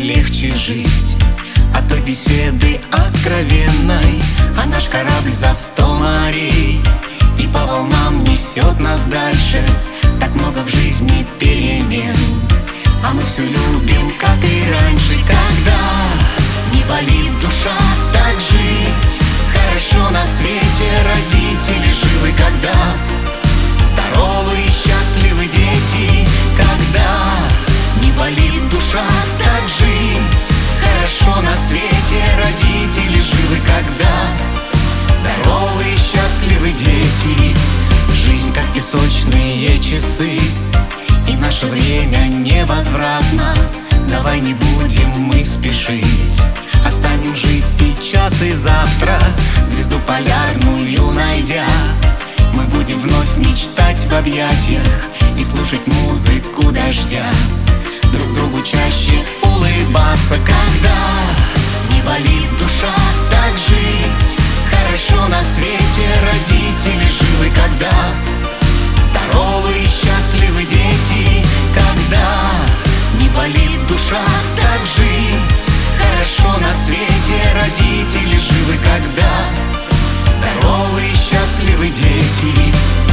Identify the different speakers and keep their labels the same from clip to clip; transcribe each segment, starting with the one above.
Speaker 1: легче жить от той беседы откровенной. А наш корабль за 100 морей и по волнам несет нас дальше. Так много в жизни перемен, а мы все любим, как и раньше. Когда не болит душа, так жить хорошо на свете. Родители живы, когда здоровы и счастливы дети. Когда не болит душа, так жить хорошо на свете. Родители живы, когда здоровы и счастливы дети. Жизнь как песочные часы, и наше время невозвратно. Давай не будем мы спешить, останем жить сейчас и завтра. Звезду полярную найдя, мы будем вновь мечтать в объятиях и слушать музыку дождя. Друг другу чаще улыбаться. Когда не болит душа, так жить хорошо на свете. Родители живы, когда здоровы и счастливы дети. Когда не болит душа, так жить хорошо на свете. Родители живы, когда здоровы и счастливы дети.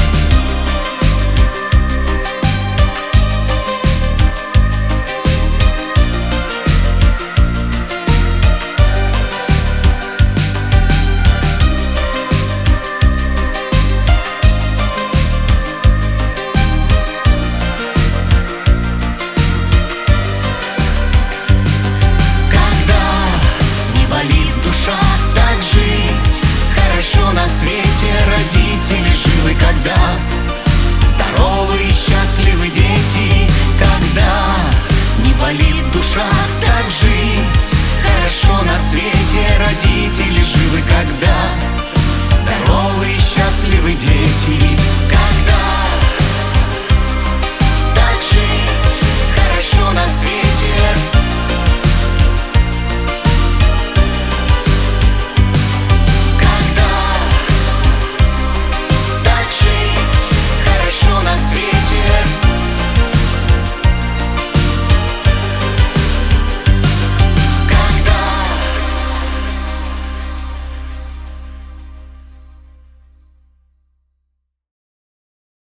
Speaker 1: На свете родители живы, когда здоровы и счастливы дети. Когда не болит душа, так жить хорошо на свете. Родители живы, когда здоровы и счастливы дети. Когда так жить хорошо на свете.